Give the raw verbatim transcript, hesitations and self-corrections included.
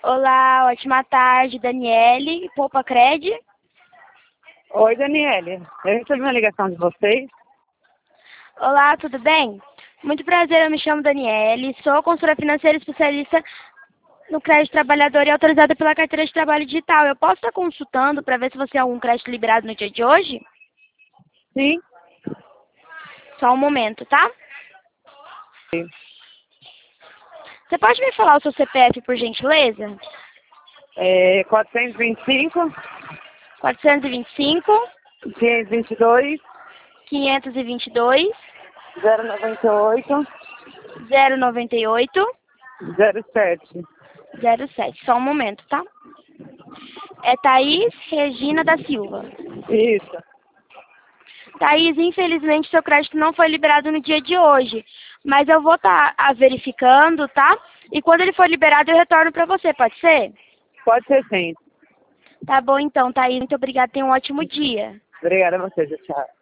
Olá, ótima tarde, Daniele, Poupa Cred. Oi, Daniele. Eu recebi uma ligação de vocês. Olá, tudo bem? Muito prazer, eu me chamo Daniele, sou consultora financeira especialista no crédito trabalhador e autorizada pela carteira de trabalho digital. Eu posso estar consultando para ver se você tem algum crédito liberado no dia de hoje? Sim. Só um momento, tá? Sim. Você pode me falar o seu C P F, por gentileza? É quatrocentos e vinte e cinco, quatrocentos e vinte e cinco, quinhentos e vinte e dois, quinhentos e vinte e dois, zero noventa e oito, zero noventa e oito, zero sete. zero sete. Só um momento, tá? É Thaís Regina da Silva. Isso. Thaís, infelizmente seu crédito não foi liberado no dia de hoje, mas eu vou estar verificando, tá? E quando ele for liberado eu retorno para você, pode ser? Pode ser sim. Tá bom então, Thaís. Muito obrigada. Tenha um ótimo dia. Obrigada a você, tchau.